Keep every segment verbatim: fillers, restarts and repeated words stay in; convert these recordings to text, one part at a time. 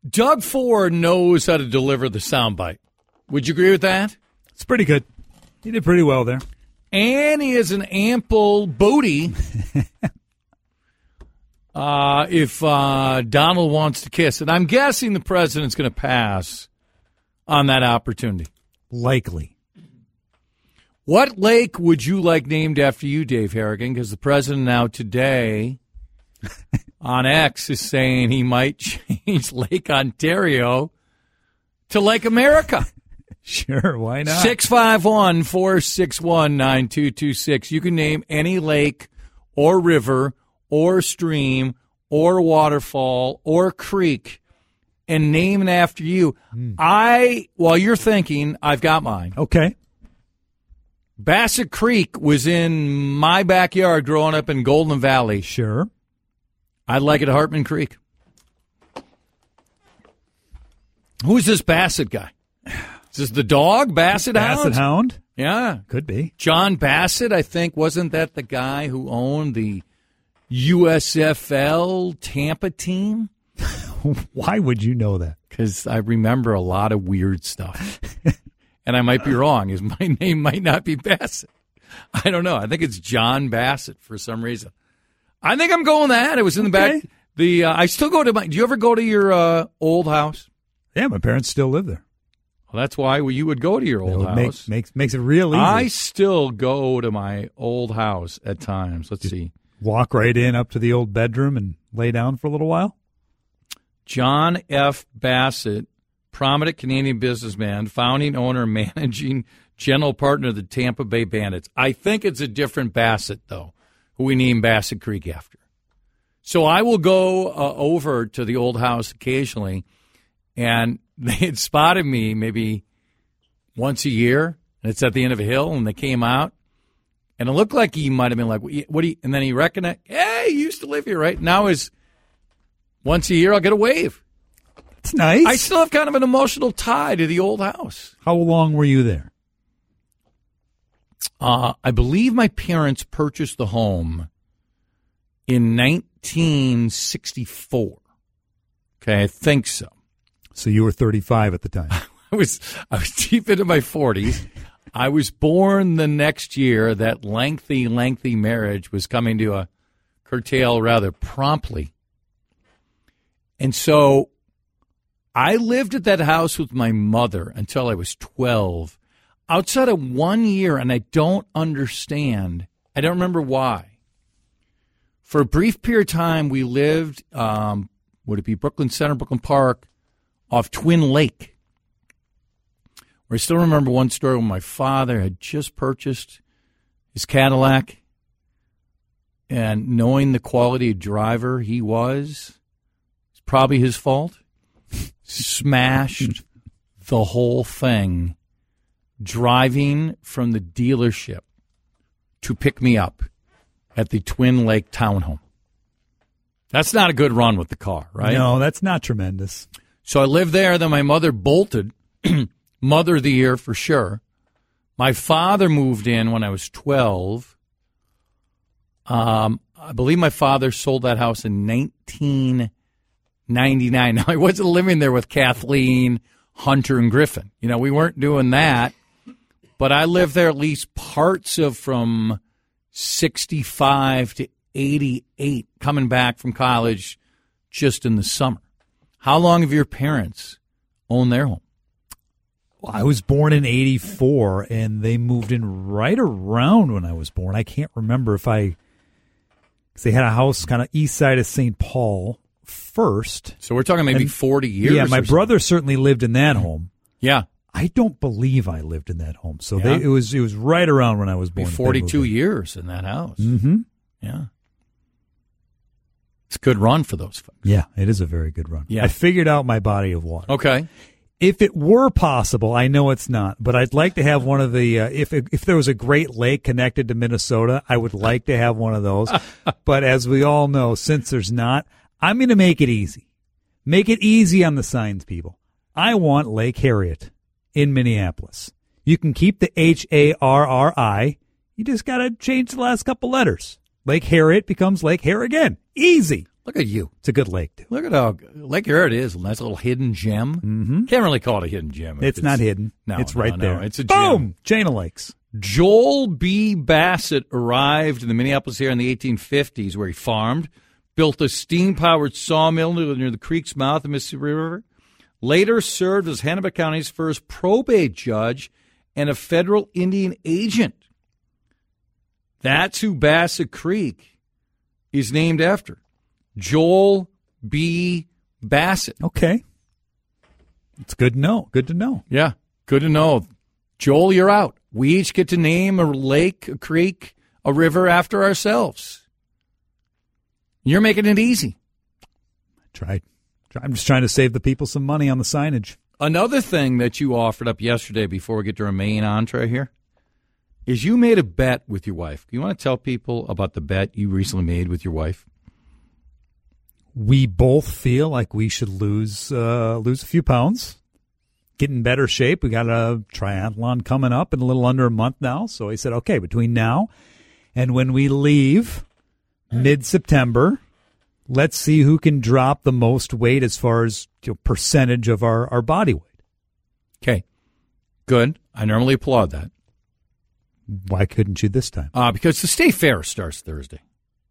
Doug Ford knows how to deliver the soundbite. Would you agree with that? It's pretty good. He did pretty well there. And he has an ample booty uh, if uh, Donald wants to kiss. And I'm guessing the president's going to pass on that opportunity. Likely. What lake would you like named after you, Dave Harrigan? Because the president now today on X is saying he might change Lake Ontario to Lake America. Sure, why not? six five one, four six one, nine two two six. You can name any lake or river or stream or waterfall or creek and name it after you. Mm. I, while you're thinking, I've got mine. Okay. Bassett Creek was in my backyard growing up in Golden Valley. Sure. I'd like it Hartman Creek. Who's this Bassett guy? Is this the dog, Bassett Hound? Bassett Hound? Yeah. Could be. John Bassett, I think, wasn't that the guy who owned the U S F L Tampa team? Why would you know that? Because I remember a lot of weird stuff. And I might be wrong. His my name might not be Bassett. I don't know. I think it's John Bassett for some reason. I think I'm going that. It was in the okay. back. The uh, I still go to my. Do you ever go to your uh, old house? Yeah, my parents still live there. Well, that's why you would go to your old house. Make, makes makes it real easy. I still go to my old house at times. Let's Just see. Walk right in up to the old bedroom and lay down for a little while. John F. Bassett, prominent Canadian businessman, founding owner, managing general partner of the Tampa Bay Bandits. I think it's a different Bassett, though, who we named Bassett Creek after. So I will go uh, over to the old house occasionally, and they had spotted me maybe once a year, and it's at the end of a hill, and they came out, and it looked like he might have been like, what do you, and then he recognized, hey, you used to live here, right? Now is once a year I'll get a wave. It's nice. I still have kind of an emotional tie to the old house. How long were you there? Uh, I believe my parents purchased the home in nineteen sixty-four. Okay, I think so. So you were thirty-five at the time. I was I was deep into my forties. I was born the next year. That lengthy, lengthy marriage was coming to a curtail rather promptly. And so I lived at that house with my mother until I was twelve. Outside of one year, and I don't understand. I don't remember why. For a brief period of time, we lived, um, would it be Brooklyn Center, Brooklyn Park, off Twin Lake. Where I still remember one story when my father had just purchased his Cadillac, and knowing the quality of driver he was, it's probably his fault, smashed the whole thing driving from the dealership to pick me up at the Twin Lake Townhome. That's not a good run with the car, right? No, that's not tremendous. So I lived there. Then my mother bolted. Mother of the year for sure. My father moved in when I was twelve. Um, I believe my father sold that house in nineteen ninety-nine. Now, I wasn't living there with Kathleen, Hunter, and Griffin. You know, we weren't doing that. But I lived there at least parts of from sixty-five to eighty-eight, coming back from college just in the summer. How long have your parents owned their home? Well, I was born in eighty-four, and they moved in right around when I was born. I can't remember if I – because they had a house kind of east side of Saint Paul first. So we're talking maybe and, forty years. Yeah, my brother certainly lived in that home. Yeah. I don't believe I lived in that home. So Yeah. they, it was it was right around when I was born. forty-two years in that house. Mm-hmm. Yeah. It's a good run for those folks. Yeah, it is a very good run. Yeah. I figured out my body of water. Okay. If it were possible, I know it's not, but I'd like to have one of the, uh, if it, if there was a Great Lake connected to Minnesota, I would like to have one of those. But as we all know, since there's not, I'm going to make it easy. Make it easy on the signs people. I want Lake Harriet in Minneapolis. You can keep the H A R R I. You just got to change the last couple letters. Lake Harriet becomes Lake Harrigan. Easy. Look at you. It's a good lake, too. Look at how, Lake Erie is. A nice little hidden gem. Mm-hmm. Can't really call it a hidden gem. It's, it's not hidden. No, it's no, right no, there. It's a Boom! gem. Chain of lakes. Joel B. Bassett arrived in the Minneapolis area in the eighteen fifties, where he farmed, built a steam-powered sawmill near the creek's mouth of the Mississippi River, later served as Hennepin County's first probate judge and a federal Indian agent. That's who Bassett Creek is named after. Joel B. Bassett. Okay. It's good to know. Good to know. Yeah, good to know. Joel, you're out. We each get to name a lake, a creek, a river after ourselves. You're making it easy. I tried. I'm just trying to save the people some money on the signage. Another thing that you offered up yesterday before we get to our main entree here is you made a bet with your wife. Do you want to tell people about the bet you recently made with your wife? We both feel like we should lose uh, lose a few pounds, get in better shape. We got a triathlon coming up in a little under a month now. So I said, okay, between now and when we leave mid-September, let's see who can drop the most weight as far as, you know, percentage of our, our body weight. Okay, good. I normally applaud that. Why couldn't you this time? Uh, because the State Fair starts Thursday.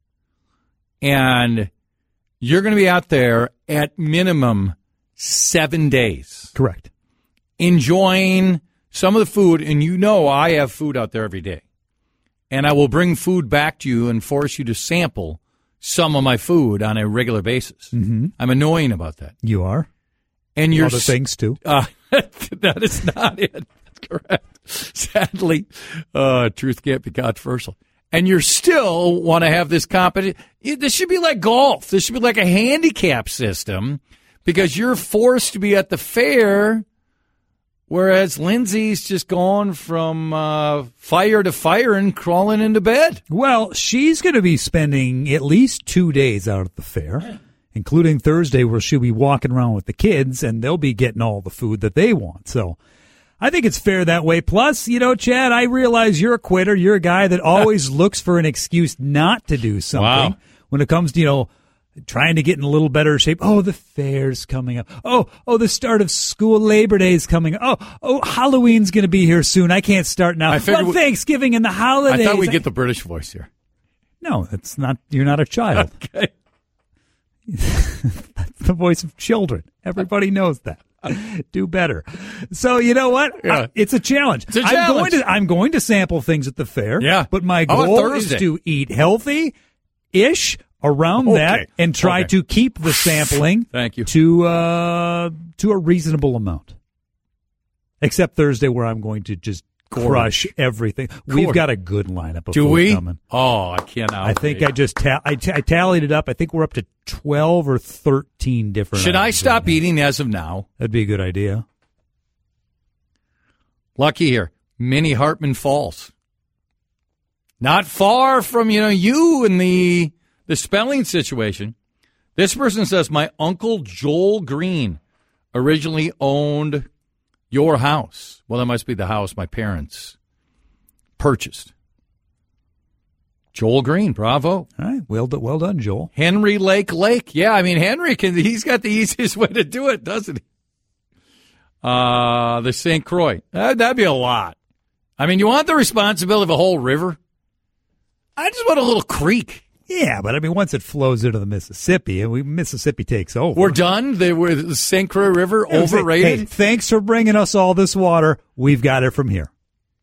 And you're going to be out there at minimum seven days. Correct. Enjoying some of the food, and you know I have food out there every day. And I will bring food back to you and force you to sample some of my food on a regular basis. Mm-hmm. I'm annoying about that. You are. And you're other things, too. Uh, that is not it. That's correct. Sadly, uh, truth can't be controversial. And you still want to have this competition. This should be like golf. This should be like a handicap system because you're forced to be at the fair, whereas Lindsay's just going from uh, fire to fire and crawling into bed. Well, she's going to be spending at least two days out at the fair, including Thursday, where she'll be walking around with the kids, and they'll be getting all the food that they want. So I think it's fair that way. Plus, you know, Chad, I realize you're a quitter. You're a guy that always looks for an excuse not to do something. Wow. When it comes to, you know, trying to get in a little better shape. Oh, the fair's coming up. Oh, oh, the start of school, Labor Day's coming up. Oh, oh, Halloween's going to be here soon. I can't start now. I figured well, we- Thanksgiving and the holidays. I thought we'd get the British voice here. No, that's not. You're not a child. Okay. That's the voice of children. Everybody knows that. Do better. So you know what? Yeah. I, it's a challenge. It's a I'm challenge. going to I'm going to sample things at the fair. Yeah. But my How about goal is Thursday? to eat healthy ish around Okay. that and try Okay. to keep the sampling Thank you. to uh to a reasonable amount. Except Thursday, where I'm going to just crush everything. We've Gorge. got a good lineup of Do food we? coming. Oh, I cannot. I think wait. I just ta- I, t- I tallied it up. I think we're up to twelve or thirteen different. Should I items stop right now. eating as of now? That'd be a good idea. Lucky here, Minnie Hartman Falls. Not far from, you know, you and the the spelling situation. This person says, my uncle Joel Green originally owned your house. Well, that must be the house my parents purchased. Joel Green, bravo. All right, well, do- well done, Joel. Henry Lake Lake. Yeah, I mean, Henry, can he's got the easiest way to do it, doesn't he? Uh, the Saint Croix. Uh, that'd be a lot. I mean, you want the responsibility of a whole river? I just want a little creek. Yeah, but I mean, once it flows into the Mississippi, and we Mississippi takes over. We're done. The, we're, the Saint Croix River, Yeah, say, overrated. Hey, thanks for bringing us all this water. We've got it from here.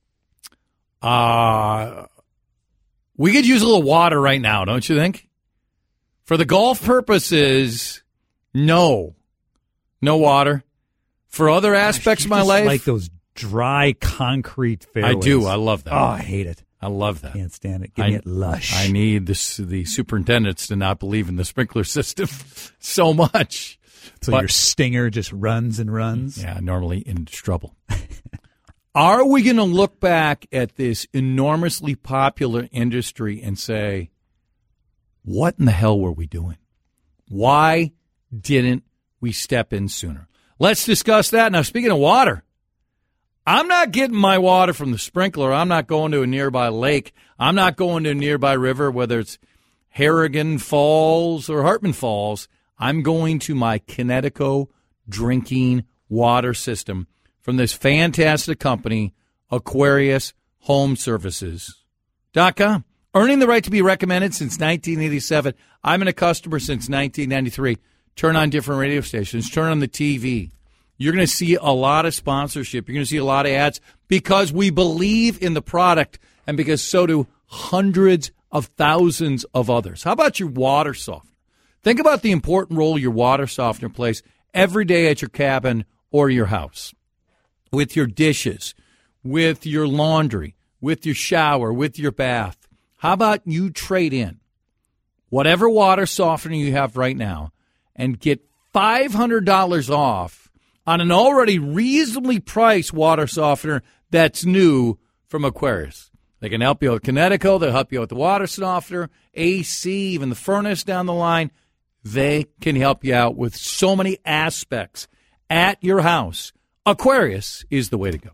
Uh, we could use a little water right now, don't you think? For the golf purposes, no. No water. For other aspects of my Just life, like those dry concrete fairways. I do. I love that. Oh, I hate it. I love that. Can't stand it. Give I, me it lush. I need this, the superintendents to not believe in the sprinkler system so much. so but- your stinger just runs and runs. Yeah, normally in trouble. Are we going to look back at this enormously popular industry and say, what in the hell were we doing? Why didn't we step in sooner? Let's discuss that. Now, speaking of water, I'm not getting my water from the sprinkler. I'm not going to a nearby lake. I'm not going to a nearby river, whether it's Harrigan Falls or Hartman Falls, I'm going to my Connecticut drinking water system from this fantastic company, Aquarius Home Services dot com. Earning the right to be recommended since nineteen eighty-seven. I've been a customer since nineteen ninety-three. Turn on different radio stations. Turn on the T V. You're going to see a lot of sponsorship. You're going to see a lot of ads because we believe in the product and because so do hundreds of thousands of others. How about your water softener? Think about the important role your water softener plays every day at your cabin or your house. With your dishes, with your laundry, with your shower, with your bath. How about you trade in whatever water softener you have right now and get five hundred dollars off on an already reasonably priced water softener that's new from Aquarius. They can help you with Connecticut. They'll help you with the water softener, A C, even the furnace down the line. They can help you out with so many aspects at your house. Aquarius is the way to go.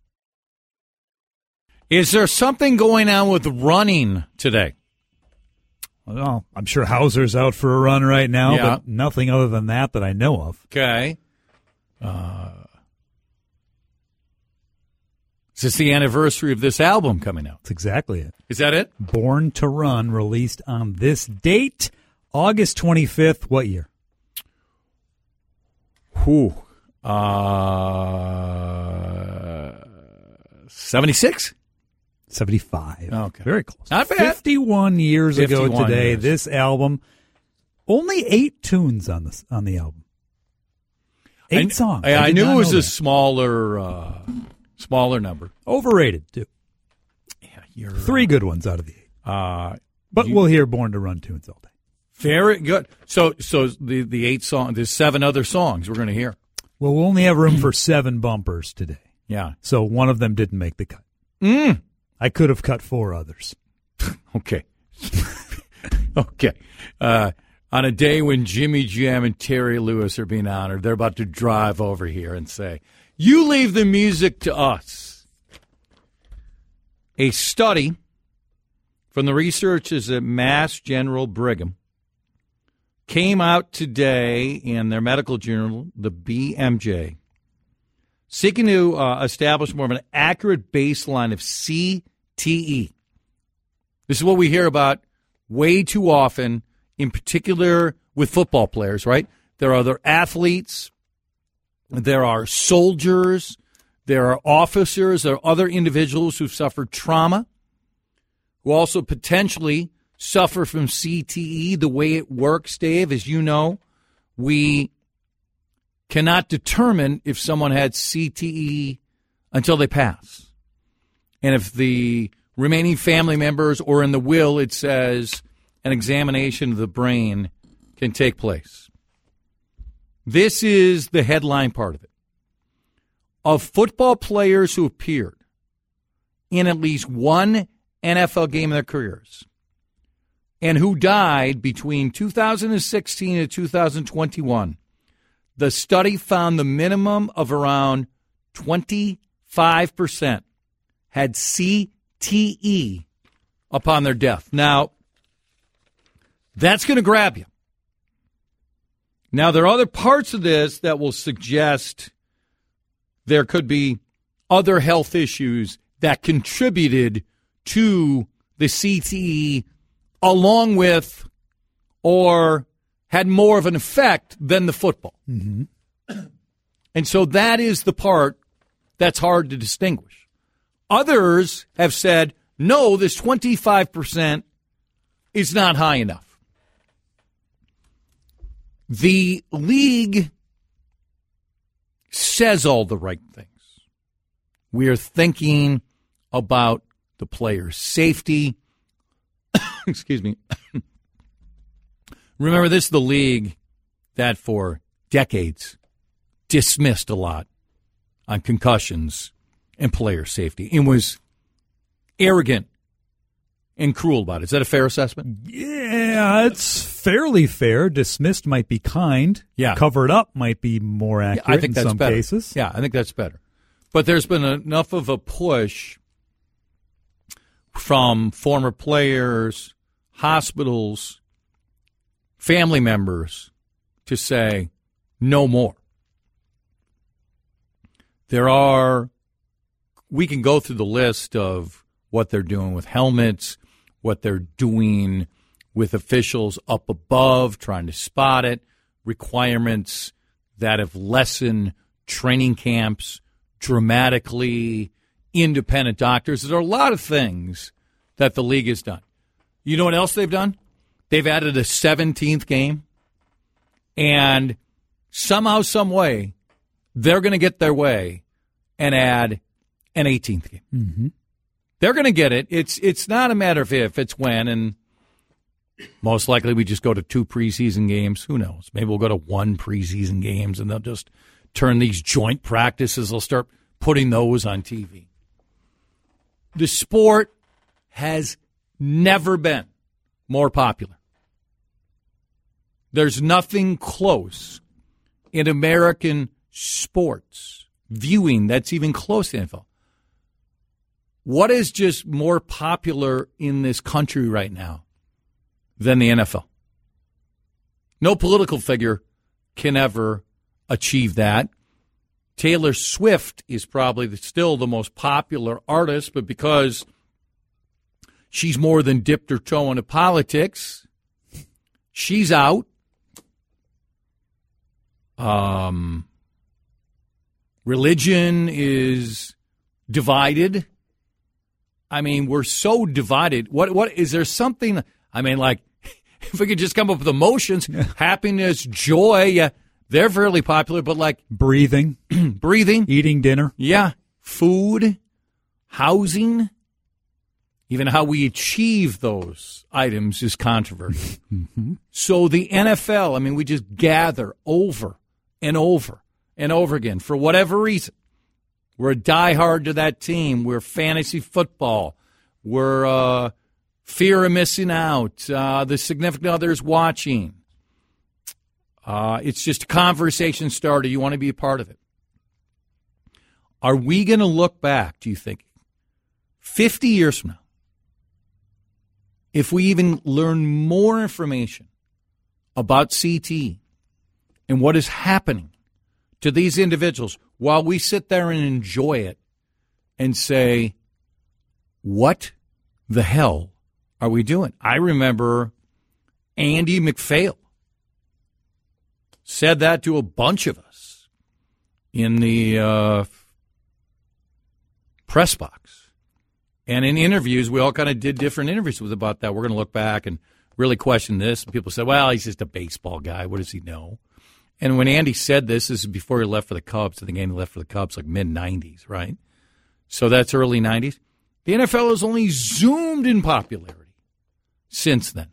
Is there something going on with running today? Well, I'm sure Hauser's out for a run right now, Yeah. but nothing other than that that I know of. Okay. Uh, is this the anniversary of this album coming out? That's exactly it. Is that it? Born to Run, released on this date, August twenty-fifth. What year? Whew. Uh, seventy-six? seventy-five. Okay. Very close. Not bad. fifty-one years ago fifty-one today, years. this album, only eight tunes on this on the album. Eight I, songs. I, I did knew not it was know a that. smaller, uh, smaller number. Overrated, too. Yeah, you're Three good ones out of the eight. Uh, But you- we'll hear Born to Run tunes all day. very good. So, so the the eight song, there's seven other songs we're going to hear. Well, we'll only have room for seven bumpers today. Yeah. So one of them didn't make the cut. Mm. I could have cut four others. Okay. okay. Uh, on a day when Jimmy Jam and Terry Lewis are being honored, they're about to drive over here and say, "You leave the music to us." A study from the researchers at Mass General Brigham came out today in their medical journal, the B M J, seeking to uh, establish more of an accurate baseline of C T E. This is what we hear about way too often, in particular with football players, right? There are other athletes, there are soldiers, there are officers, there are other individuals who've suffered trauma, who also potentially suffer from C T E. The way it works, Dave, as you know, we cannot determine if someone had C T E until they pass. And if the remaining family members or in the will, it says an examination of the brain can take place. This is the headline part of it. Of football players who appeared in at least one N F L game in their careers and who died between two thousand sixteen and two thousand twenty-one, the study found the minimum of around twenty-five percent had C T E upon their death. Now, that's going to grab you. Now, there are other parts of this that will suggest there could be other health issues that contributed to the C T E along with or had more of an effect than the football. Mm-hmm. And so that is the part that's hard to distinguish. Others have said, no, this twenty-five percent is not high enough. The league says all the right things. We are thinking about the player's safety. Excuse me. Remember, this is the league that for decades dismissed a lot on concussions and player safety and was arrogant and cruel about it. Is that a fair assessment? Yeah, it's fairly fair. Dismissed might be kind. Yeah. Covered up might be more accurate I think in that's some better. cases. Yeah, I think that's better. But there's been enough of a push from former players, hospitals, family members to say no more. There are, we can go through the list of what they're doing with helmets, what they're doing with officials up above, trying to spot it, requirements that have lessened training camps dramatically, independent doctors. There are a lot of things that the league has done. You know what else they've done? They've added a seventeenth game, and somehow, some way, they're going to get their way and add an eighteenth game. Mm-hmm. They're going to get it. It's it's not a matter of if, it's when, and most likely we just go to two preseason games. Who knows? Maybe we'll go to one preseason games, and they'll just turn these joint practices. They'll start putting those on T V. The sport has never been more popular. There's nothing close in American sports viewing that's even close to the N F L. What is just more popular in this country right now than the N F L? No political figure can ever achieve that. Taylor Swift is probably the, still the most popular artist, but because she's more than dipped her toe into politics, she's out. Um, religion is divided. I mean, we're so divided. What what is there something? I mean, like if we could just come up with emotions, yeah. happiness, joy. Yeah, they're fairly popular, but like breathing, breathing, eating dinner, yeah, food, housing, even how we achieve those items is controversial. mm-hmm. So the N F L, I mean, we just gather over and over and over again for whatever reason. We're a diehard to that team. We're fantasy football. We're uh, fear of missing out. Uh, the significant others watching. Uh, it's just a conversation starter. You want to be a part of it. Are we going to look back, do you think, fifty years from now, if we even learn more information about C T E and what is happening to these individuals while we sit there and enjoy it and say, what the hell are we doing? I remember Andy McPhail said that to a bunch of us in the uh, press box. And in interviews, we all kind of did different interviews with about that. We're going to look back and really question this. And people said, well, he's just a baseball guy. What does he know? And when Andy said this, this is before he left for the Cubs. I think Andy left for the Cubs like mid-nineties, right? So that's early nineties. The N F L has only zoomed in popularity since then.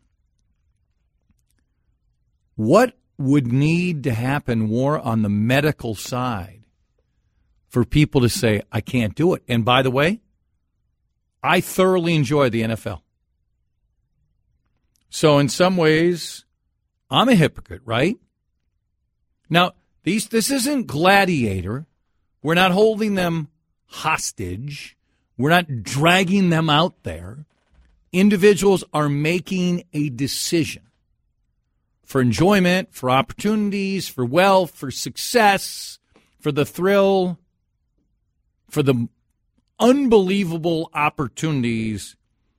What would need to happen more on the medical side for people to say, I can't do it? And by the way, I thoroughly enjoy the N F L. So in some ways, I'm a hypocrite, right? Now, these this isn't Gladiator. We're not holding them hostage. We're not dragging them out there. Individuals are making a decision for enjoyment, for opportunities, for wealth, for success, for the thrill, for the unbelievable opportunities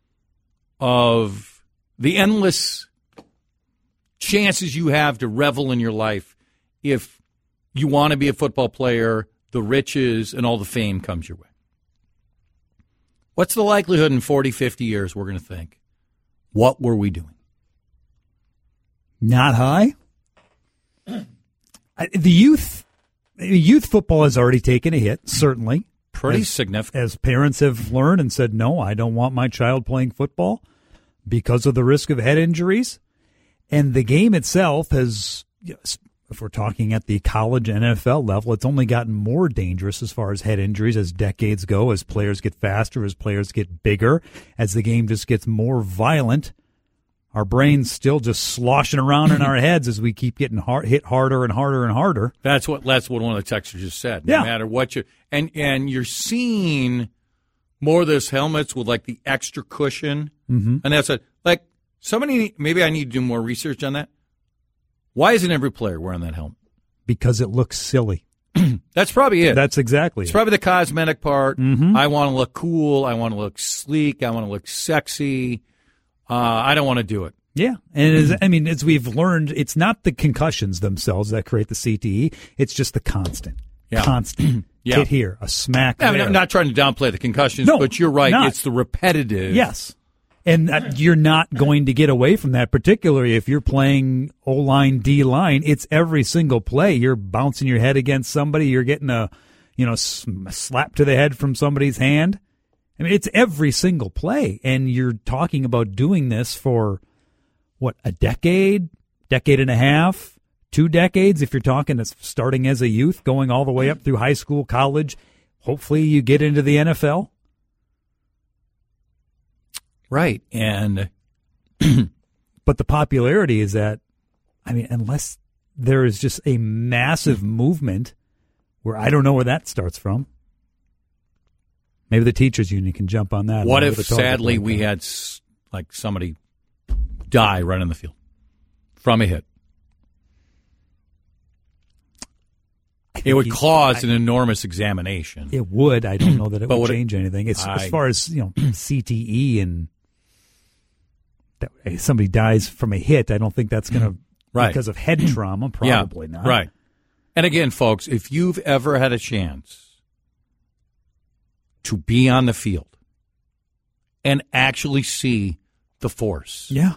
of the endless chances you have to revel in your life if you want to be a football player, the riches and all the fame comes your way. What's the likelihood in forty, fifty years we're going to think, what were we doing? Not high. The youth, youth football has already taken a hit, certainly. Pretty as, significant. As parents have learned and said, no, I don't want my child playing football because of the risk of head injuries. And the game itself has, if we're talking at the college and N F L level, it's only gotten more dangerous as far as head injuries as decades go, as players get faster, as players get bigger, as the game just gets more violent. Our brains still just sloshing around in our heads as we keep getting hard, hit harder and harder and harder. That's what that's what one of the texters just said. No yeah. matter what you and and you're seeing more of those helmets with like the extra cushion, mm-hmm. and that's a like Somebody, maybe I need to do more research on that. Why isn't every player wearing that helmet? Because it looks silly. That's probably it. That's exactly It's it. probably the cosmetic part. Mm-hmm. I want to look cool. I want to look sleek. I want to look sexy. Uh, I don't want to do it. Yeah. And as, I mean, as we've learned, it's not the concussions themselves that create the C T E. It's just the constant, Yeah. constant Yeah. hit here, a smack I mean, there. I'm not trying to downplay the concussions, No, but you're right. not. It's the repetitive. Yes. And uh, you're not going to get away from that, particularly if you're playing O-line, D-line. It's every single play. You're bouncing your head against somebody. You're getting a, you know, slap to the head from somebody's hand. I mean, it's every single play. And you're talking about doing this for, what, a decade, decade and a half, two decades, if you're talking as starting as a youth, going all the way up through high school, college. Hopefully you get into the N F L. Right. And but the popularity is that, I mean, unless there is just a massive movement where I don't know where that starts from. Maybe the teachers union can jump on that. what if, sadly, we had s- like somebody die right on the field from a hit? It would cause an enormous examination. It would. I don't know that it But would would it- change anything. It's, I- as far as, you know, C T E and that, if somebody dies from a hit, I don't think that's going to, Right. because of head trauma, probably yeah, not. Right. And again, folks, if you've ever had a chance to be on the field and actually see the force, Yeah.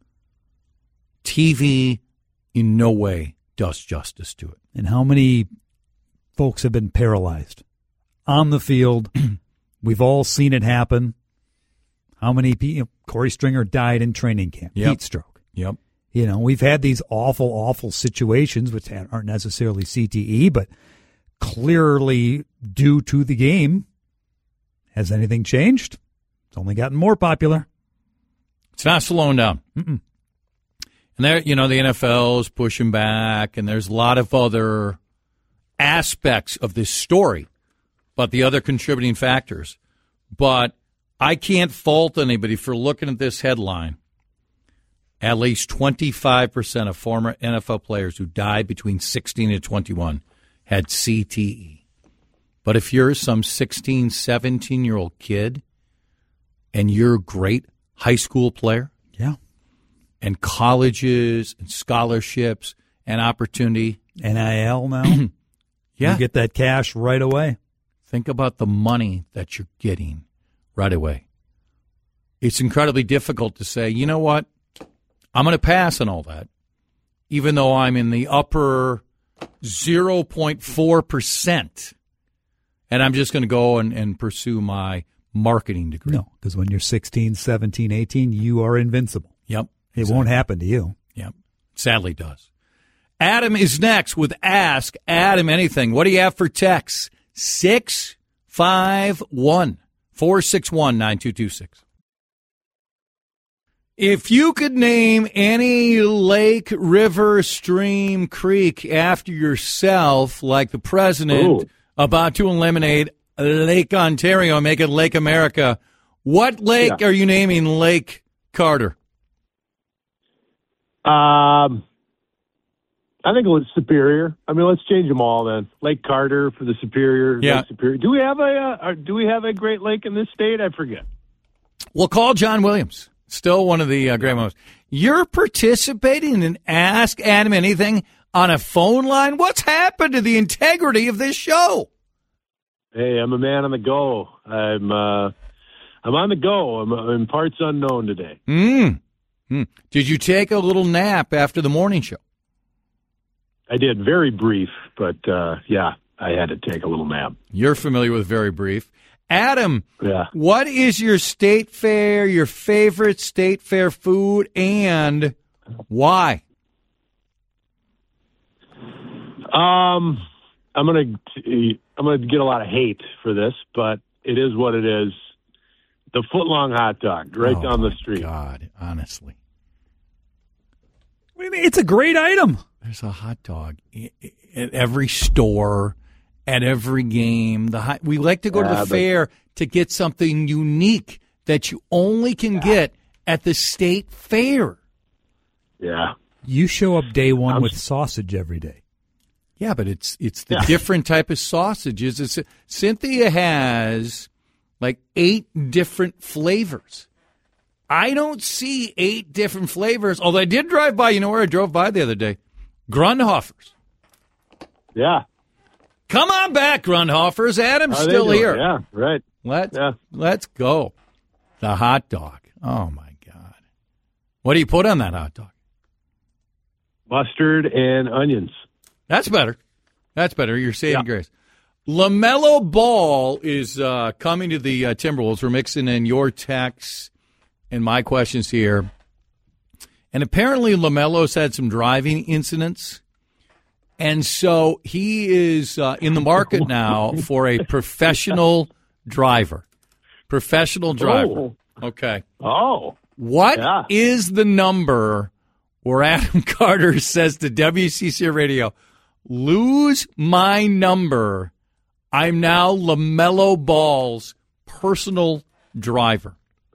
T V in no way does justice to it. And how many folks have been paralyzed on the field? We've all seen it happen. How many people? You know, Corey Stringer died in training camp, Yep. heat stroke. Yep. You know, we've had these awful, awful situations, which aren't necessarily C T E, but clearly due to the game. Has anything changed? It's only gotten more popular. It's not slowing down. Mm-mm. And there, you know, the N F L is pushing back, and there's a lot of other aspects of this story, but the other contributing factors. But I can't fault anybody for looking at this headline. At least twenty-five percent of former N F L players who died between sixteen and twenty-one had C T E. But if you're some sixteen, seventeen-year-old kid and you're a great high school player, Yeah. and colleges and scholarships and opportunity. N I L now. Yeah. You get that cash right away. Think about the money that you're getting right away. It's incredibly difficult to say, you know what, I'm going to pass on all that, even though I'm in the upper zero point four percent, and I'm just going to go and, and pursue my marketing degree. No, because when you're sixteen, seventeen, eighteen, you are invincible. Yep. It exactly. won't happen to you. Yep. Sadly does. Adam is next with Ask Adam Anything. What do you have for texts? six five one, four six one, nine two two six. If you could name any lake, river, stream, creek after yourself, like the president Ooh. about to eliminate Lake Ontario and make it Lake America, what lake Yeah. are you naming Lake Carter? Um, I think it was Superior. I mean, let's change them all then. Lake Carter for the Superior. Yeah. Lake Superior. Do we have a uh, do we have a Great Lake in this state? I forget. We'll call John Williams. Still one of the uh, great moments. You're participating in Ask Adam Anything on a phone line? What's happened to the integrity of this show? Hey, I'm a man on the go. I'm uh, I'm on the go. I'm uh, in parts unknown today. Mm. Mm. Did you take a little nap after the morning show? I did, very brief, but uh, yeah, I had to take a little nap. You're familiar with very brief. Adam, Yeah. what is your state fair, your favorite state fair food, and why? Um, I'm gonna I'm gonna get a lot of hate for this, but it is what it is. The footlong hot dog right Oh, down the my street. God, honestly. What do you mean? It's a great item. There's a hot dog i- i- at every store, at every game. The hot, we like to go to Yeah, the but- fair to get something unique that you only can get at the state fair. Yeah. You show up day one I'm, with sausage every day. Yeah, but it's it's the Yeah. different type of sausages. It's, Cynthia has like eight different flavors. I don't see eight different flavors, although I did drive by. You know where I drove by the other day? Grundhoffers. Yeah. Come on back, Grundhoffers. Adam's How are they still doing? here. Yeah, right. Let's, Yeah. let's go. The hot dog. Oh, my God. What do you put on that hot dog? Mustard and onions. That's better. That's better. You're saving Yeah. grace. LaMelo Ball is uh, coming to the uh, Timberwolves. We're mixing in your texts and my questions here. And apparently LaMelo's had some driving incidents. And so he is uh, in the market now for a professional driver. Professional driver. Oh. Okay. Oh. What Yeah. is the number where Adam Carter says to W C C Radio, lose my number, I'm now LaMelo Ball's personal driver?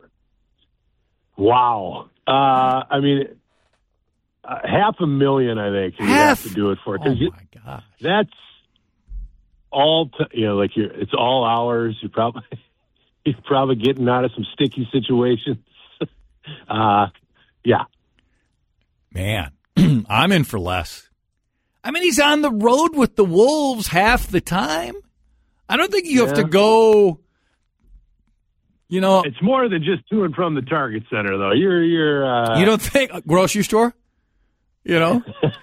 Wow. Uh, I mean, uh, half a million, I think, you Half? have to do it for. Oh, 'Cause you- my gosh. that's all, t- you know, like you're, it's all hours. You're probably, you're probably getting out of some sticky situations. uh, yeah. Man, I'm in for less. I mean, he's on the road with the Wolves half the time. I don't think you have to Yeah. go, you know. It's more than just to and from the Target Center, though. You're, you're, uh, You don't think grocery store? You know?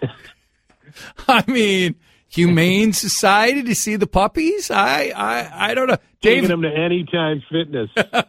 I mean, Humane Society to see the puppies? I I, I don't know. taking Dave, them to Anytime Fitness.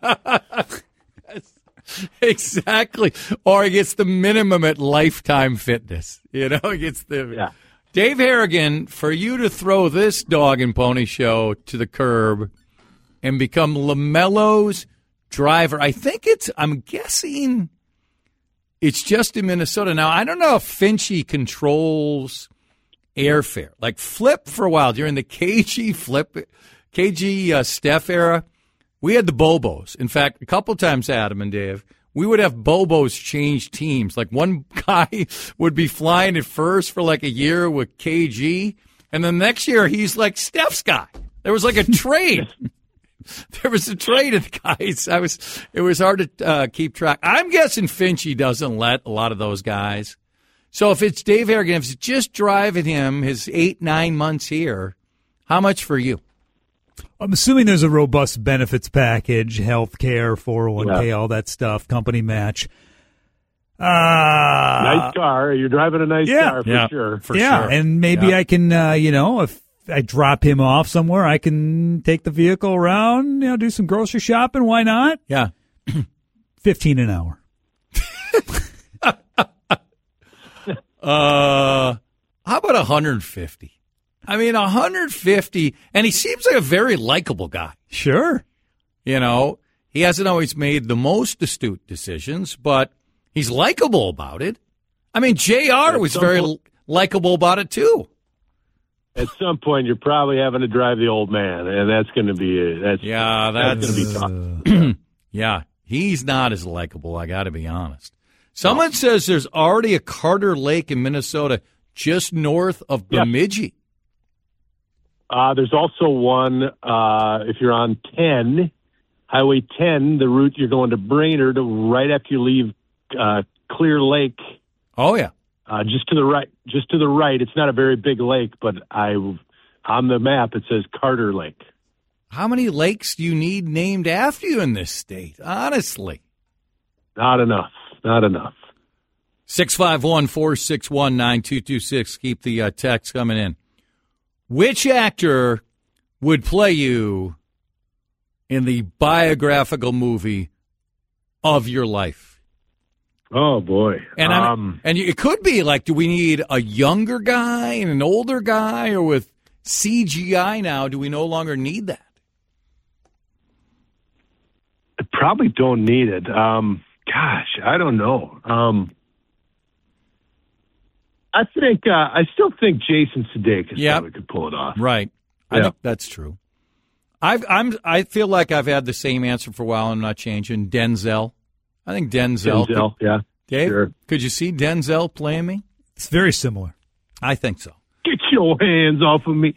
exactly. Or he gets the minimum at Lifetime Fitness. You know, he gets the Yeah. Dave Harrigan, for you to throw this dog and pony show to the curb and become LaMelo's driver, I think it's, I'm guessing it's just in Minnesota. Now, I don't know if Finchy controls airfare. Like Flip for a while, during the K G Flip, K G uh, Steph era, we had the Bobos. In fact, a couple times, Adam and Dave, we would have Bobos change teams. Like one guy would be flying at first for like a year with K G, and then next year he's like Steph's guy. There was like a trade. There was a trade of the guys. I was. It was hard to uh, keep track. I'm guessing Finchy doesn't let a lot of those guys. So if it's Dave Harrigan, if it's just driving him his eight, nine months here, how much for you? I'm assuming there's a robust benefits package, health care, four oh one k, Yeah. all that stuff, company match. Uh, Nice car. You're driving a nice yeah. car for Yeah. sure. For yeah, sure. and maybe Yeah. I can, uh, you know, if I drop him off somewhere, I can take the vehicle around, you know, do some grocery shopping. Why not? Yeah. fifteen an hour. Uh, how about one hundred fifty? I mean, one hundred fifty, and he seems like a very likable guy. Sure. You know, he hasn't always made the most astute decisions, but he's likable about it. I mean, J R At was some very point- likable about it, too. At some point, you're probably having to drive the old man, and that's going to be that's Yeah, that's that's, going to be tough. yeah, he's not as likable, I got to be honest. Someone says there's already a Carter Lake in Minnesota just north of Yeah. Bemidji. Uh, there's also one uh, if you're on ten, Highway ten, the route you're going to Brainerd, right after you leave uh, Clear Lake. Oh, yeah. Uh, just to the right, just to the right. It's not a very big lake, but I, on the map, it says Carter Lake. How many lakes do you need named after you in this state? Honestly. Not enough. Not enough. six five one, four six one, nine two two six. Keep the uh, text coming in. Which actor would play you in the biographical movie of your life? Oh boy. And I um, and you, it could be like, do we need a younger guy and an older guy, or with C G I now, do we no longer need that? I probably don't need it. Um, gosh, I don't know. Um, I think uh, I still think Jason Sudeikis Yep. probably could pull it off. Right. I Yeah. think that's true. I've, I'm, I feel like I've had the same answer for a while. I'm not changing. Denzel. I think Denzel. Denzel, could, yeah. Dave, Sure. could you see Denzel playing me? It's very similar. I think so. Get your hands off of me.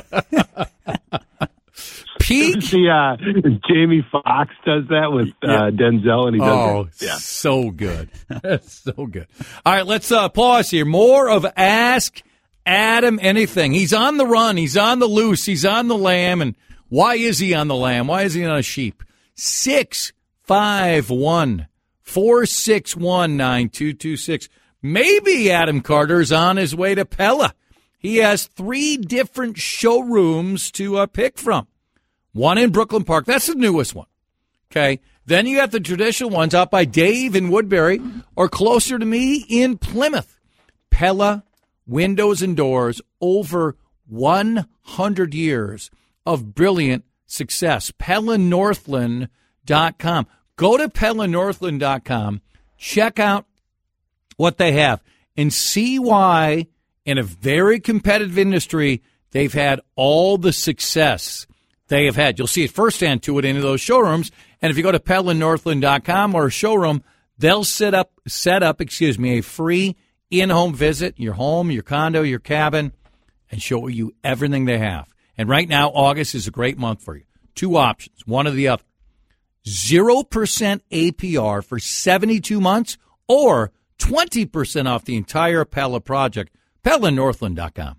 Peak. See, uh, Jamie Foxx does that with uh, Denzel, and he does Oh, it. Yeah. so good. so good. All right, let's uh, pause here. More of Ask Adam Anything. He's on the run. He's on the loose. He's on the lam. And why is he on the lam? Why is he on a sheep? six five one, four six one, nine two two six. Maybe Adam Carter's on his way to Pella. He has three different showrooms to uh, pick from. One in Brooklyn Park. That's the newest one. Okay. Then you got the traditional ones out by Dave in Woodbury or closer to me in Plymouth. Pella Windows and Doors, over one hundred years of brilliant success. Pella Northland dot com. Go to Pella Northland dot com. Check out what they have and see why in a very competitive industry they've had all the success they have had. You'll see it firsthand to it into those showrooms. And if you go to Pella Northland dot com or a showroom, they'll set up, set up, excuse me, a free in-home visit, your home, your condo, your cabin, and show you everything they have. And right now, August is a great month for you. Two options, one or the other. zero percent A P R for seventy-two months or twenty percent off the entire Pella project. Pella Northland dot com.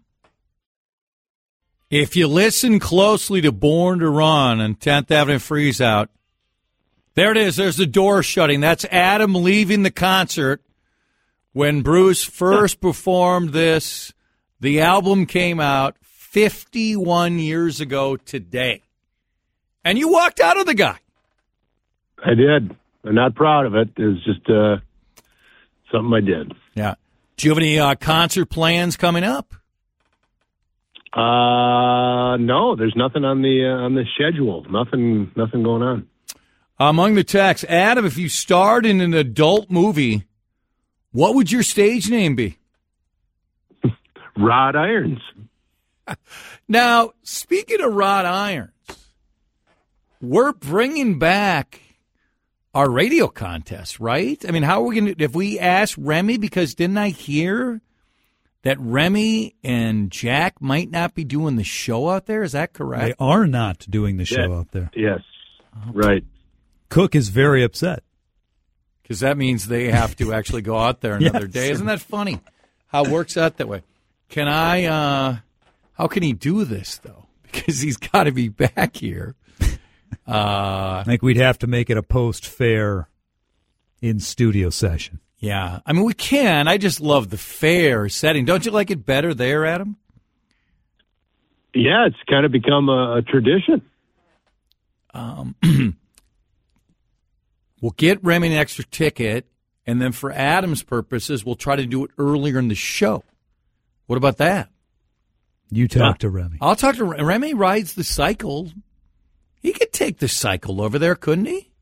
If you listen closely to Born to Run and tenth Avenue Freeze Out, there it is. There's the door shutting. That's Adam leaving the concert. When Bruce first performed this, the album came out fifty-one years ago today. And you walked out of the guy. I did. I'm not proud of it. It was just uh, something I did. Yeah. Do you have any uh, concert plans coming up? Uh, no, there's nothing on the uh, on the schedule. Nothing, nothing going on. Among the texts, Adam, if you starred in an adult movie, what would your stage name be? Rod Irons. Now, speaking of Rod Irons, we're bringing back our radio contest, right? I mean, how are we going to, if we ask Remy, because didn't I hear that Remy and Jack might not be doing the show out there? Is that correct? They are not doing the show Yeah. out there. Yes, right. Cook is very upset. Because that means they have to actually go out there another Yes. day. Isn't that funny how it works out that way? Can I, uh, how can he do this, though? Because he's got to be back here. Uh, I think we'd have to make it a post-fair in-studio session. yeah. I mean, we can. I just love the fair setting. Don't you like it better there, Adam? Yeah, it's kind of become a, a tradition. Um, we'll get Remy an extra ticket, and then for Adam's purposes, we'll try to do it earlier in the show. What about that? You talk Yeah. to Remy. I'll talk to Remy. Remy rides the cycle. He could take the cycle over there, couldn't he?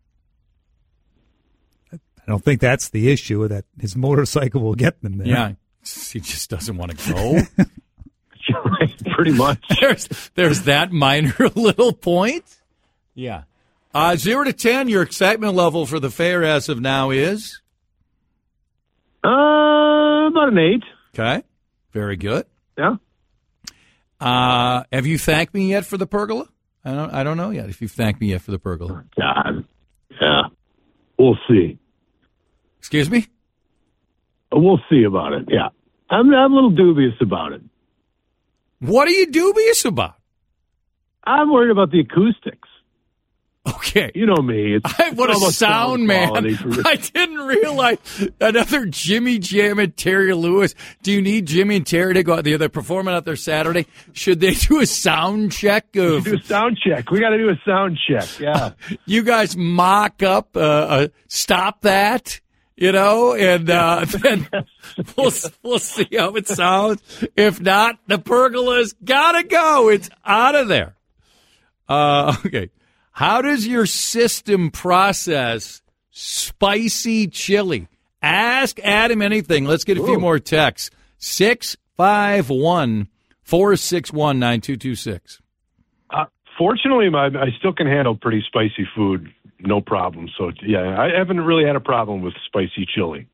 I don't think that's the issue, that his motorcycle will get them there. Yeah. He just doesn't want to go. Pretty much. there's there's that minor little point. Yeah. Uh, zero to ten, your excitement level for the fair as of now is? Uh, about an eight. Okay. Very good. Yeah. Uh, have you thanked me yet for the pergola? I don't I don't know yet if you've thanked me yet for the pergola. God. Yeah. We'll see. Excuse me? We'll see about it. Yeah. I'm, I'm a little dubious about it. What are you dubious about? I'm worried about the acoustics. Okay. You know me. It's, I, what it's a all about sound man. quality for- I didn't realize another Jimmy Jam and Terry Lewis. Do you need Jimmy and Terry to go out there? They're performing out there Saturday. Should they do a sound check of do a sound check. We got to do a sound check. Yeah. you guys mock up uh, uh stop that, you know, and uh then we'll we'll see how it sounds. If not, the pergola's got to go. It's out of there. Uh okay. How does your system process spicy chili? Ask Adam anything. Let's get a few Ooh. more texts. six five one, four six one, nine two two six. Uh, fortunately, my, I still can handle pretty spicy food, no problem. So, yeah, I haven't really had a problem with spicy chili.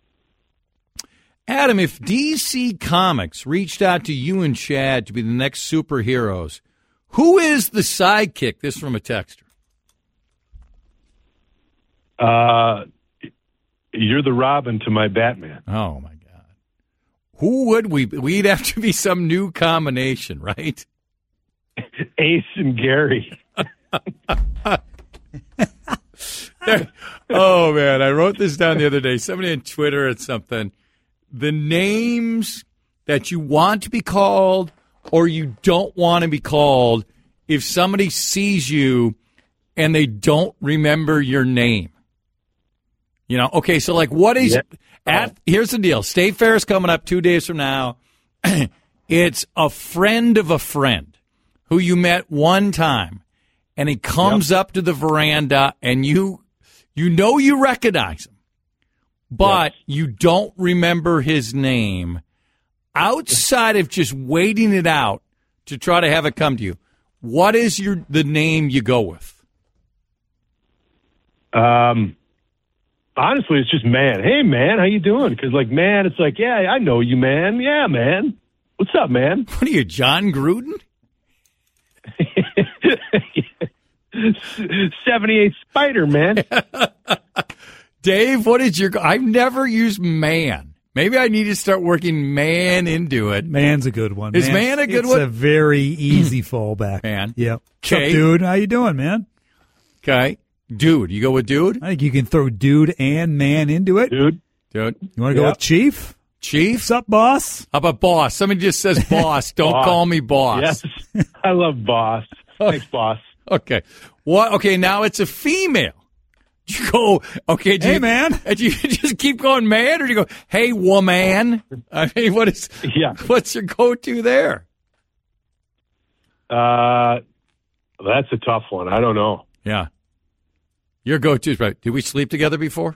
Adam, if D C Comics reached out to you and Chad to be the next superheroes, who is the sidekick? This from a texter. Uh, you're the Robin to my Batman. Oh, my God. Who would we be? We'd have to be some new combination, right? Ace and Gary. Oh, man. I wrote this down the other day. Somebody on Twitter or something. The names that you want to be called or you don't want to be called if somebody sees you and they don't remember your name. You know, okay, so like what is yep. at here's the deal. State Fair is coming up two days from now. It's a friend of a friend who you met one time, and he comes yep. up to the veranda and you you know you recognize him, but yep. you don't remember his name. Outside of just waiting it out to try to have it come to you, what is your the name you go with? Um Honestly, it's just man. Hey, man, how you doing? Because, like, man, it's like, yeah, I know you, man. Yeah, man. What's up, man? What are you, John Gruden? seventy-eight Spider, man. Dave, what is your... I've never used man. Maybe I need to start working man into it. Man's a good one. Is man, man a good it's one? It's a very easy fallback. Man. Yep. Okay. What's up, dude? How you doing, man? Okay. Dude. You go with dude? I think you can throw dude and man into it. Dude. Dude. You want to go yep. with chief? Chief? What's up, boss? How about boss? Somebody just says boss. Don't boss. call me boss. Yes. I love boss. Thanks, boss. Okay. What? Okay, now it's a female. You go, okay. Do hey, you, man. Do you just keep going man, or do you go, hey, woman? I mean, what is, yeah. what's your go-to there? Uh, that's a tough one. I don't know. Yeah. Your go-to is right. Did we sleep together before?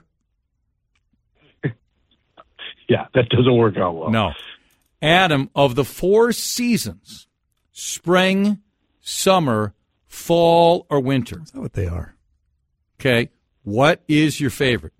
Yeah, that doesn't work out well. No. Adam, of the four seasons, spring, summer, fall, or winter? That's not what they are. Okay. What is your favorite?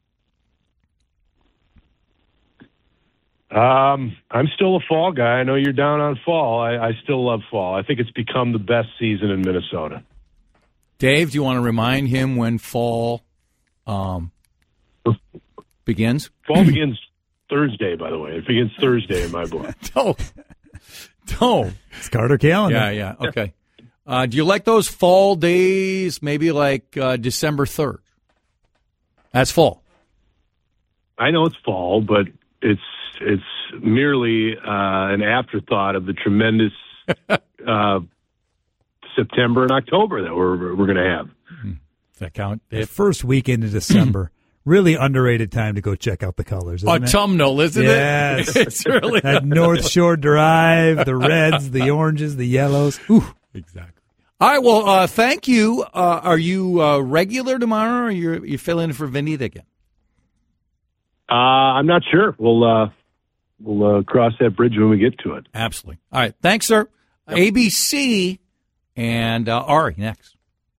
Um, I'm still a fall guy. I know you're down on fall. I, I still love fall. I think it's become the best season in Minnesota. Dave, do you want to remind him when fall um, begins? Fall begins Thursday, by the way. It begins Thursday in my book. Don't. Don't. It's Carter calendar. Yeah, yeah. Okay. Uh, do you like those fall days, maybe like uh, December third? That's fall. I know it's fall, but it's it's merely uh, an afterthought of the tremendous uh, September and October that we're we're going to have. Does that count? The first weekend of December. Really underrated time to go check out the colors. Isn't Autumnal, it? isn't yes. it? It's really that North Shore Drive, the reds, the oranges, the yellows. Ooh. Exactly. All right, well, uh, thank you. Uh, are you uh, regular tomorrow, or you're you fill in for Vinita again? Uh, I'm not sure. We'll uh, we'll uh, cross that bridge when we get to it. Absolutely. All right, thanks, sir. Yep. A B C and uh, Ari next.